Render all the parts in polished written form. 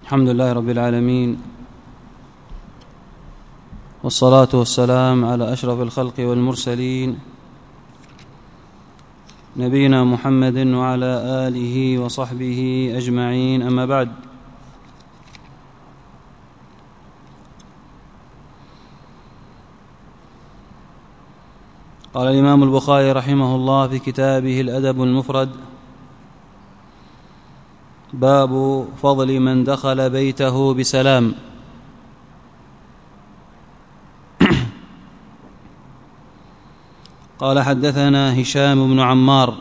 الحمد لله رب العالمين، والصلاة والسلام على أشرف الخلق والمرسلين نبينا محمد وعلى آله وصحبه أجمعين، أما بعد. قال الإمام البخاري رحمه الله في كتابه الأدب المفرد: باب فضل من دخل بيته بسلام. قال: حدثنا هشام بن عمار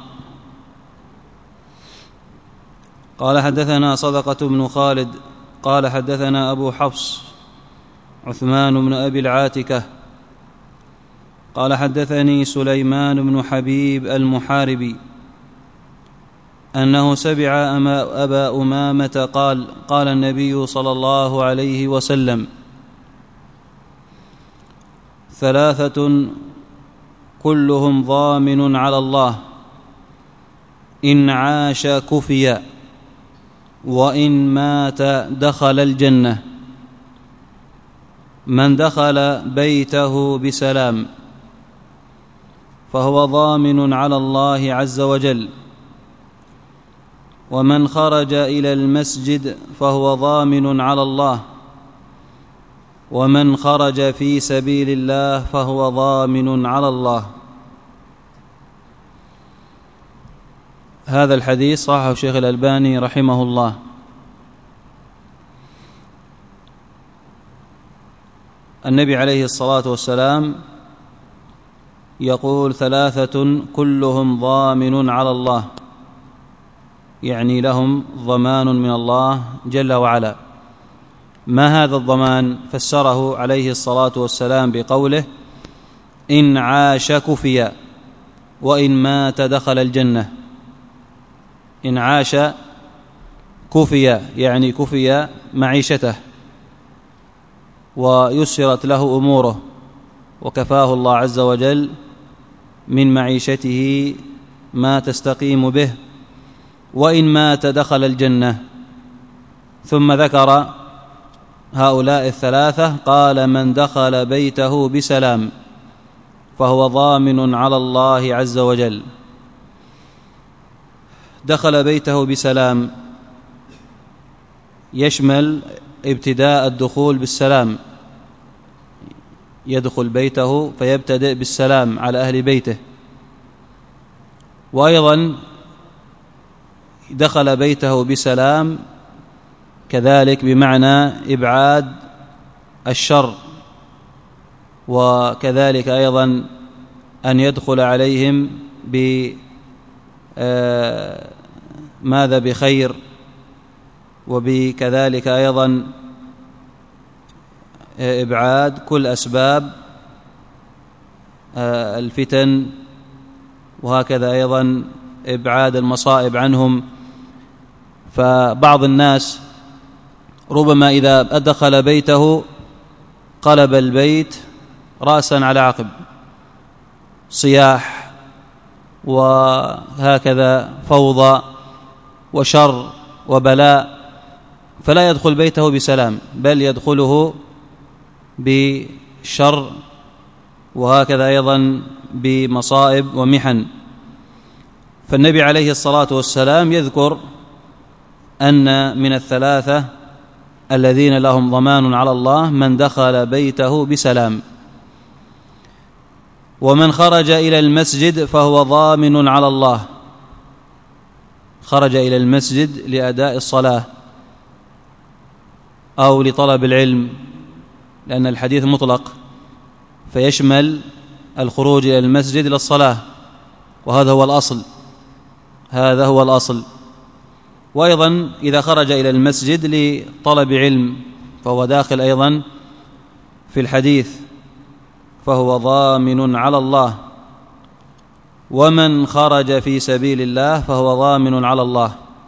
قال: حدثنا صدقة بن خالد قال: حدثنا أبو حفص عثمان بن أبي العاتكة قال: حدثني سليمان بن حبيب المحاربي أنه سمع أبا أمامة قال: قال النبي صلى الله عليه وسلم: ثلاثة كلهم ضامن على الله، إن عاش كفي، وإن مات دخل الجنة: من دخل بيته بسلام فهو ضامن على الله عز وجل، ومن خرج إلى المسجد فهو ضامن على الله، ومن خرج في سبيل الله فهو ضامن على الله. هذا الحديث صححه الشيخ الألباني رحمه الله. النبي عليه الصلاة والسلام يقول: ثلاثة كلهم ضامن على الله، يعني لهم ضمان من الله جل وعلا. ما هذا الضمان؟ فسره عليه الصلاة والسلام بقوله: إن عاش كفي، وإن مات دخل الجنة. إن عاش كفي يعني كفي معيشته ويسرت له أموره وكفاه الله عز وجل من معيشته ما تستقيم به، وإن مات دخل الجنة. ثم ذكر هؤلاء الثلاثة، قال: من دخل بيته بسلام فهو ضامن على الله عز وجل. دخل بيته بسلام يشمل ابتداء الدخول بالسلام، يدخل بيته فيبتدئ بالسلام على أهل بيته، وأيضا دخل بيته بسلام كذلك بمعنى إبعاد الشر، وكذلك أيضا أن يدخل عليهم ماذا بخير، وبكذلك أيضا إبعاد كل أسباب الفتن، وهكذا أيضا إبعاد المصائب عنهم. فبعض الناس ربما إذا أدخل بيته قلب البيت رأسا على عقب، صياح وهكذا فوضى وشر وبلاء، فلا يدخل بيته بسلام، بل يدخله بشر وهكذا أيضا بمصائب ومحن. فالنبي عليه الصلاة والسلام يذكر أن من الثلاثة الذين لهم ضمان على الله من دخل بيته بسلام، ومن خرج إلى المسجد فهو ضامن على الله. خرج إلى المسجد لأداء الصلاة أو لطلب العلم، لأن الحديث مطلق فيشمل الخروج إلى المسجد للصلاة، وهذا هو الأصل، هذا هو الأصل. وأيضا إذا خرج إلى المسجد لطلب علم فهو داخل أيضا في الحديث، فهو ضامن على الله. ومن خرج في سبيل الله فهو ضامن على الله.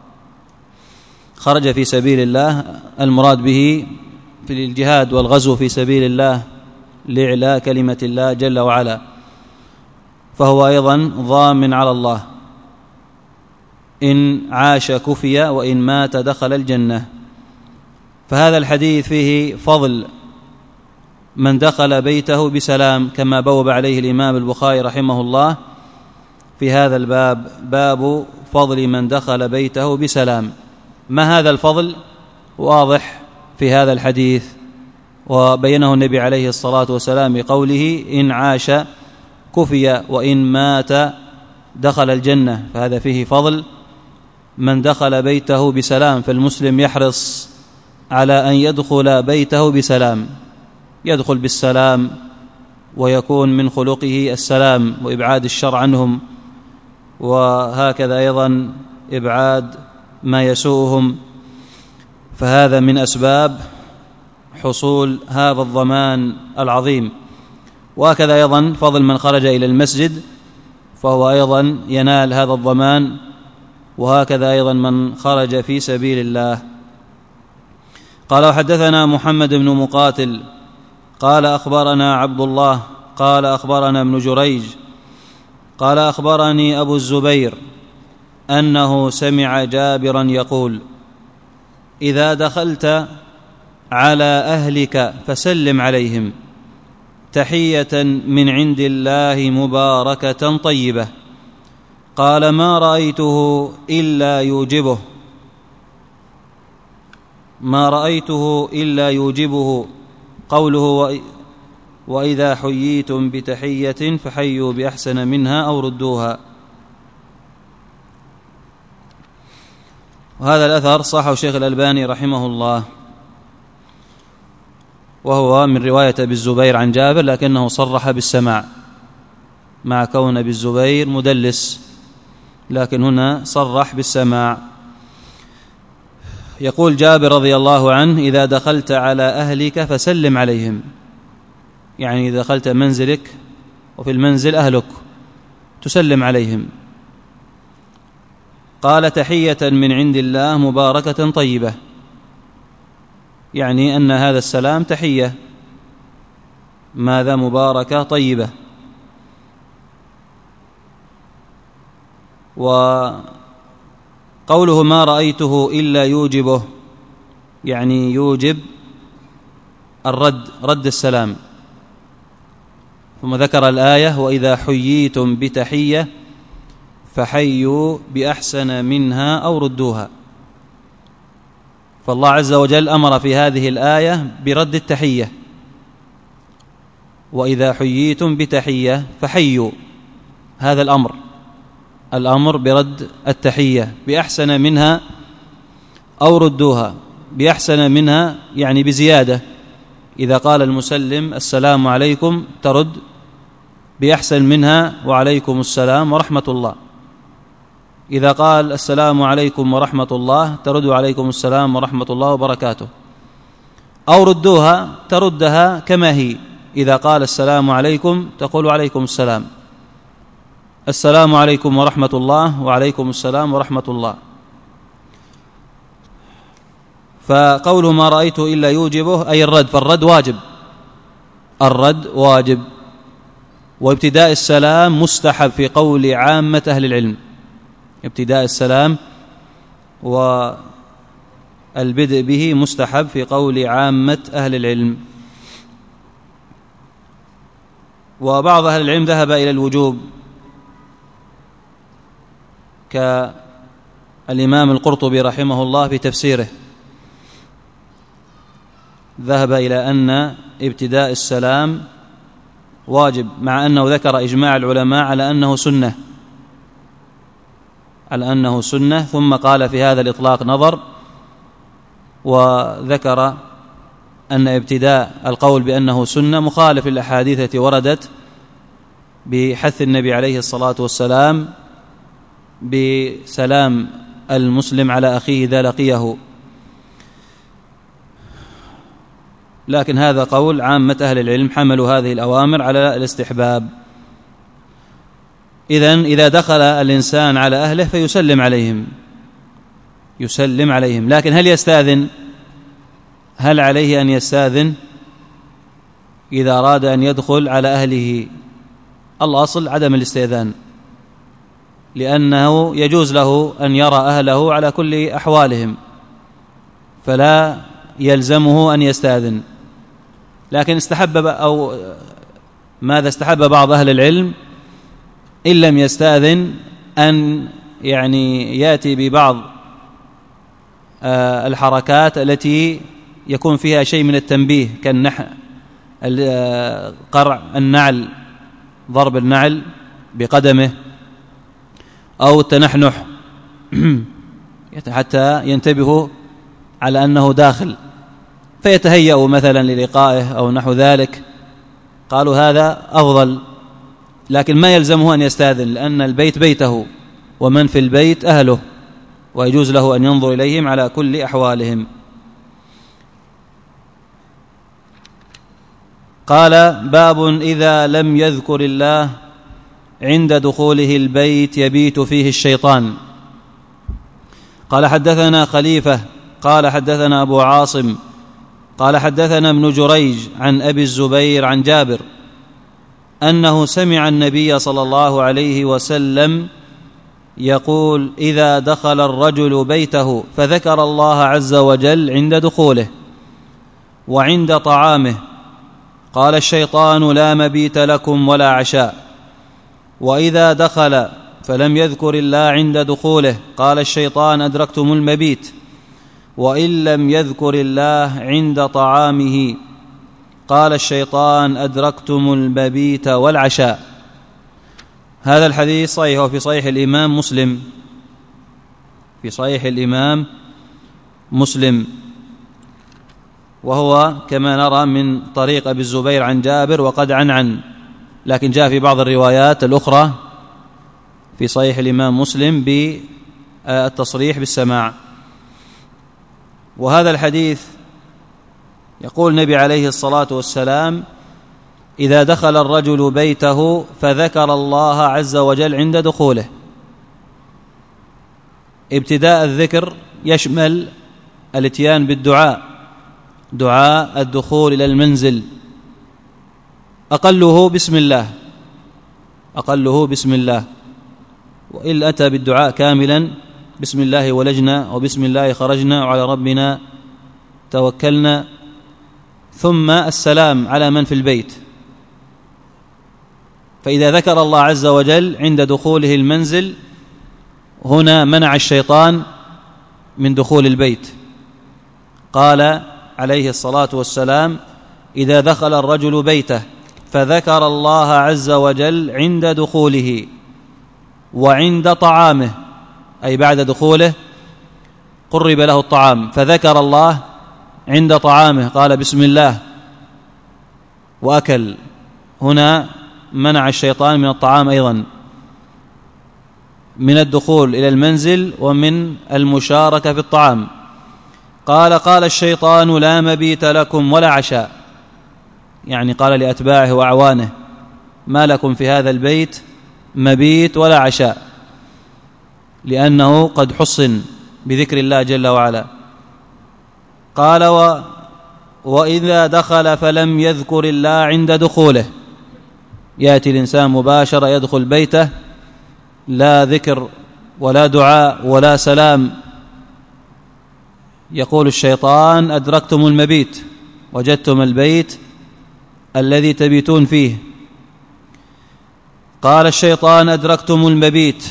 خرج في سبيل الله المراد به في الجهاد والغزو في سبيل الله لإعلاء كلمة الله جل وعلا، فهو أيضا ضامن على الله. إن عاش كفي، وإن مات دخل الجنة. فهذا الحديث فيه فضل من دخل بيته بسلام، كما بوب عليه الإمام البخاري رحمه الله في هذا الباب، باب فضل من دخل بيته بسلام. ما هذا الفضل؟ واضح في هذا الحديث، وبينه النبي عليه الصلاة والسلام بقوله: إن عاش كفي وإن مات دخل الجنة. فهذا فيه فضل من دخل بيته بسلام، فالمسلم يحرص على أن يدخل بيته بسلام، يدخل بالسلام، ويكون من خلقه السلام وإبعاد الشر عنهم، وهكذا أيضا إبعاد ما يسوءهم. فهذا من أسباب حصول هذا الضمان العظيم. وهكذا أيضا فضل من خرج إلى المسجد، فهو أيضا ينال هذا الضمان، وهكذا أيضا من خرج في سبيل الله. قال: وحدثنا محمد بن مقاتل قال أخبرنا عبد الله قال أخبرنا ابن جريج قال أخبرني أبو الزبير أنه سمع جابرا يقول: إذا دخلت على أهلك فسلم عليهم، تحية من عند الله مباركة طيبة. قال: ما رأيته إلا يوجبه قوله: وإذا حييتم بتحية فحيوا بأحسن منها أو ردوها. وهذا الأثر صححه الشيخ الألباني رحمه الله، وهو من رواية أبي الزبير عن جابر، لكنه صرح بالسماع مع كون أبي الزبير مدلس، لكن هنا صرح بالسماع. يقول جابر رضي الله عنه: إذا دخلت على أهلك فسلم عليهم، يعني إذا دخلت منزلك وفي المنزل أهلك تسلم عليهم. قال: تحية من عند الله مباركة طيبة، يعني أن هذا السلام تحية ماذا مباركة طيبة. وقوله ما رأيته إلا يوجبه، يعني يوجب رد السلام. ثم ذكر الآية: وإذا حييتم بتحية فحيوا بأحسن منها أو ردوها. فالله عز وجل أمر في هذه الآية برد التحية: وإذا حييتم بتحية فحيوا، هذا الأمر برد التحية بأحسن منها أو ردوها. بأحسن منها يعني بزيادة، إذا قال المسلم السلام عليكم ترد بأحسن منها وعليكم السلام ورحمة الله. إذا قال السلام عليكم ورحمة الله ترد عليكم السلام ورحمة الله وبركاته. أو ردوها، تردها كما هي، إذا قال السلام عليكم تقول عليكم السلام، السلام عليكم ورحمة الله وعليكم السلام ورحمة الله. فقوله ما رأيته إلا يوجبه أي الرد، فالرد واجب، الرد واجب. وابتداء السلام مستحب في قول عامة أهل العلم، ابتداء السلام والبدء به مستحب في قول عامة أهل العلم. وبعض أهل العلم ذهب إلى الوجوب، كالإمام القرطبي رحمه الله في تفسيره، ذهب إلى أن ابتداء السلام واجب، مع أنه ذكر إجماع العلماء على أنه سنة، ثم قال في هذا الإطلاق نظر، وذكر أن ابتداء القول بأنه سنة مخالف للأحاديث التي وردت بحث النبي عليه الصلاة والسلام بسلام المسلم على أخيه إذا لقيه. لكن هذا قول عامة أهل العلم، حملوا هذه الأوامر على الاستحباب. إذا دخل الإنسان على أهله فيسلم عليهم، لكن هل يستأذن؟ هل عليه أن يستأذن إذا أراد أن يدخل على أهله؟ الأصل عدم الاستئذان، لأنه يجوز له أن يرى أهله على كل أحوالهم، فلا يلزمه أن يستأذن. لكن ماذا استحب بعض أهل العلم إن لم يستأذن أن يأتي ببعض الحركات التي يكون فيها شيء من التنبيه، قرع النعل، ضرب النعل بقدمه، أو التنحنح حتى ينتبهوا على أنه داخل فيتهيأ مثلا للقائه أو نحو ذلك. قالوا هذا أفضل، لكن ما يلزمه أن يستأذن، لأن البيت بيته ومن في البيت أهله، ويجوز له أن ينظر إليهم على كل أحوالهم. قال: باب إذا لم يذكر الله عند دخوله البيت يبيت فيه الشيطان. قال: حدثنا خليفة قال: حدثنا أبو عاصم قال: حدثنا ابن جريج عن أبي الزبير عن جابر أنه سمع النبي صلى الله عليه وسلم يقول: إذا دخل الرجل بيته فذكر الله عز وجل عند دخوله وعند طعامه قال الشيطان: لا مبيت لكم ولا عشاء. وإذا دخل فلم يذكر الله عند دخوله قال الشيطان: أدركتم المبيت. وإن لم يذكر الله عند طعامه قال الشيطان: أدركتم المبيت والعشاء. هذا الحديث صحيح، وفي صحيح الإمام مسلم، في صحيح الإمام مسلم، وهو كما نرى من طريق أبي الزبير عن جابر وقد عن، لكن جاء في بعض الروايات الأخرى في صحيح الإمام مسلم بالتصريح بالسماع. وهذا الحديث يقول النبي عليه الصلاة والسلام: إذا دخل الرجل بيته فذكر الله عز وجل عند دخوله. ابتداء الذكر يشمل الاتيان بالدعاء، دعاء الدخول إلى المنزل، أقله بسم الله، أقله بسم الله، وإن أتى بالدعاء كاملا: بسم الله ولجنا وبسم الله خرجنا وعلى ربنا توكلنا، ثم السلام على من في البيت. فإذا ذكر الله عز وجل عند دخوله المنزل هنا منع الشيطان من دخول البيت. قال عليه الصلاة والسلام: إذا دخل الرجل بيته فذكر الله عز وجل عند دخوله وعند طعامه، أي بعد دخوله قرب له الطعام فذكر الله عند طعامه، قال بسم الله وأكل. هنا منع الشيطان من الطعام أيضا، من الدخول إلى المنزل ومن المشاركة في الطعام. قال الشيطان: لا مبيت لكم ولا عشاء، يعني قال لأتباعه وأعوانه: ما لكم في هذا البيت مبيت ولا عشاء، لأنه قد حصن بذكر الله جل وعلا. قال: وإذا دخل فلم يذكر الله عند دخوله. يأتي الإنسان مباشرة يدخل بيته، لا ذكر ولا دعاء ولا سلام، يقول الشيطان: أدركتم المبيت، وجدتم البيت الذي تبيتون فيه. قال الشيطان: أدركتم المبيت،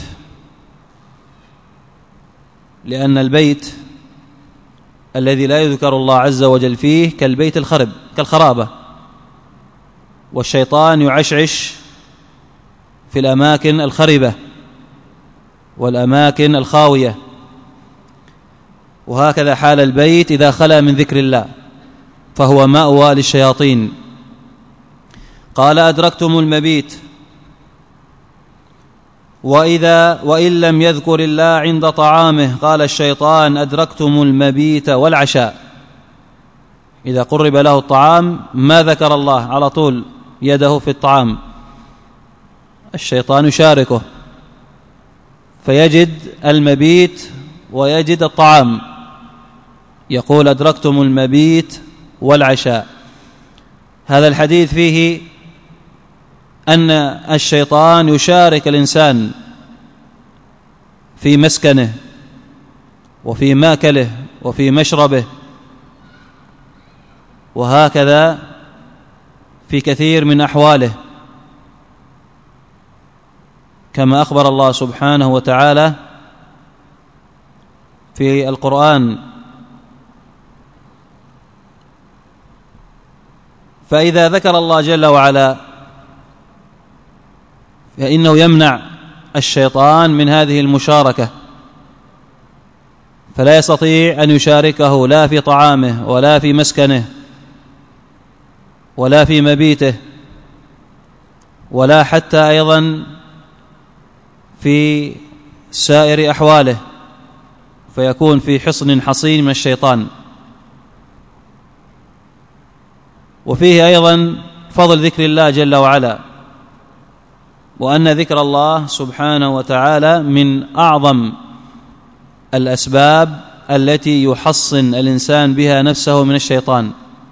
لأن البيت الذي لا يذكر الله عز وجل فيه كالبيت الخرب، كالخرابة، والشيطان يعشعش في الأماكن الخربة والأماكن الخاوية، وهكذا حال البيت إذا خلا من ذكر الله فهو مأوى للشياطين. قال: أدركتم المبيت. وإن لم يذكر الله عند طعامه قال الشيطان: أدركتم المبيت والعشاء. إذا قرب له الطعام ما ذكر الله، على طول يده في الطعام، الشيطان يشاركه فيجد المبيت ويجد الطعام، يقول: أدركتم المبيت والعشاء. هذا الحديث فيه أن الشيطان يشارك الإنسان في مسكنه وفي ماكله وفي مشربه، وهكذا في كثير من أحواله، كما أخبر الله سبحانه وتعالى في القرآن: فإذا ذكر الله جل وعلا فإنه يمنع الشيطان من هذه المشاركة، فلا يستطيع أن يشاركه لا في طعامه ولا في مسكنه ولا في مبيته، ولا حتى أيضا في سائر أحواله، فيكون في حصن حصين من الشيطان. وفيه أيضا فضل ذكر الله جل وعلا، وأن ذكر الله سبحانه وتعالى من أعظم الأسباب التي يحصن الإنسان بها نفسه من الشيطان،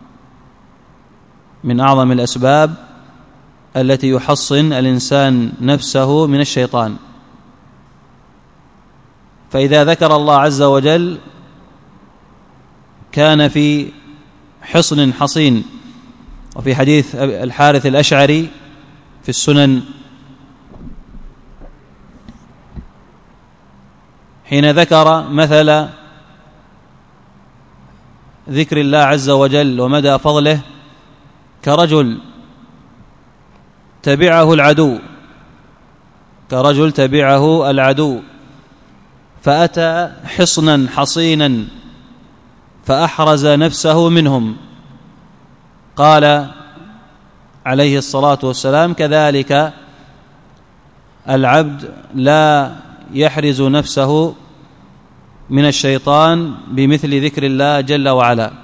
من أعظم الأسباب التي يحصن الإنسان نفسه من الشيطان. فإذا ذكر الله عز وجل كان في حصن حصين. وفي حديث الحارث الأشعري في السنن حين ذكر مثل ذكر الله عز وجل ومدى فضله كرجل تبعه العدو فأتى حصنا حصينا فأحرز نفسه منهم. قال عليه الصلاة والسلام: كذلك العبد لا يحرز نفسه من الشيطان بمثل ذكر الله جل وعلا.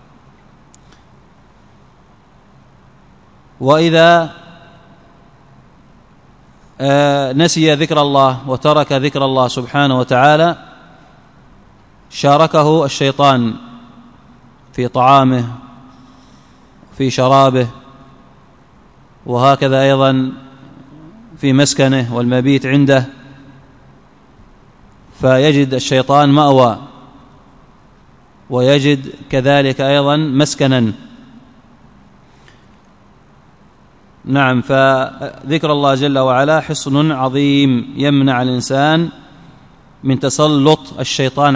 وإذا نسي ذكر الله وترك ذكر الله سبحانه وتعالى شاركه الشيطان في طعامه في شرابه، وهكذا أيضا في مسكنه والمبيت عنده، فيجد الشيطان مأوى ويجد كذلك أيضا مسكنا. نعم، فذكر الله جل وعلا حصن عظيم يمنع الإنسان من تسلط الشيطان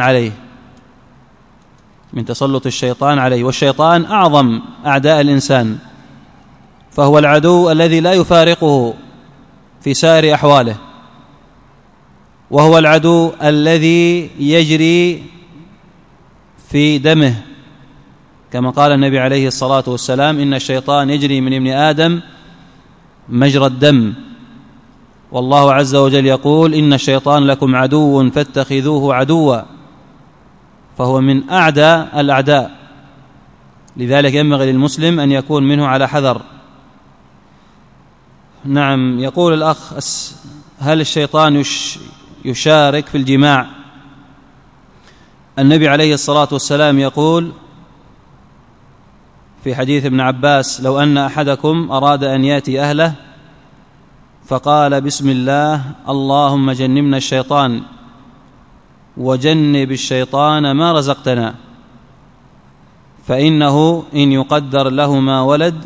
عليه، والشيطان أعظم أعداء الإنسان، فهو العدو الذي لا يفارقه في سائر أحواله، وهو العدو الذي يجري في دمه، كما قال النبي عليه الصلاة والسلام: إن الشيطان يجري من ابن آدم مجرى الدم. والله عز وجل يقول: إن الشيطان لكم عدو فاتخذوه عدوا، فهو من أعدى الأعداء، لذلك ينبغي للمسلم أن يكون منه على حذر. نعم، يقول الأخ: هل الشيطان يشارك في الجماع؟ النبي عليه الصلاة والسلام يقول في حديث ابن عباس: لو أن أحدكم أراد أن يأتي أهله فقال: بسم الله اللهم جنبنا الشيطان وجنب الشيطان ما رزقتنا، فإنه إن يقدر لهما ولد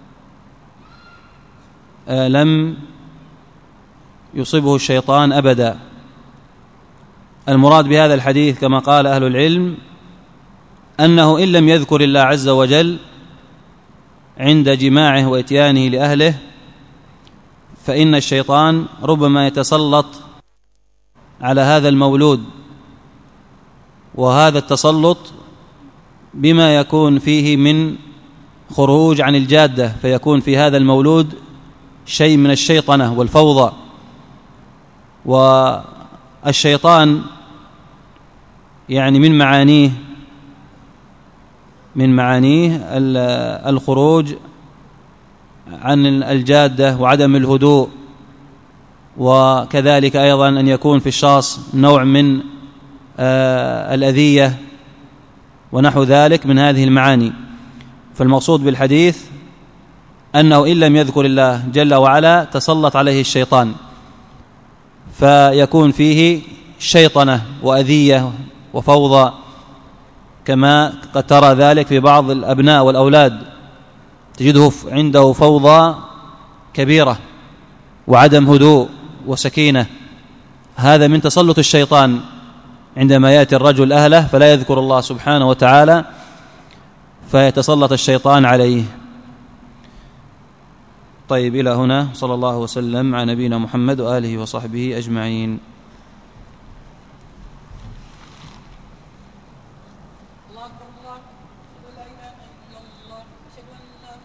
لم يصبه الشيطان أبدا. المراد بهذا الحديث كما قال أهل العلم أنه إن لم يذكر الله عز وجل عند جماعه وإتيانه لأهله فإن الشيطان ربما يتسلط على هذا المولود، وهذا التسلط بما يكون فيه من خروج عن الجادة، فيكون في هذا المولود شيء من الشيطنة والفوضى. والشيطان يعني من معانيه الخروج عن الجادة وعدم الهدوء، وكذلك أيضا أن يكون في الشخص نوع من الأذية ونحو ذلك من هذه المعاني. فالمقصود بالحديث أنه إن لم يذكر الله جل وعلا تسلط عليه الشيطان، فيكون فيه شيطنة وأذية وفوضى. كما قد ترى ذلك في بعض الأبناء والأولاد، تجده عنده فوضى كبيرة وعدم هدوء وسكينة. هذا من تسلط الشيطان، عندما يأتي الرجل أهله فلا يذكر الله سبحانه وتعالى فيتسلط الشيطان عليه. طيب، إلى هنا، صلى الله وسلم على نبينا محمد وآله وصحبه أجمعين.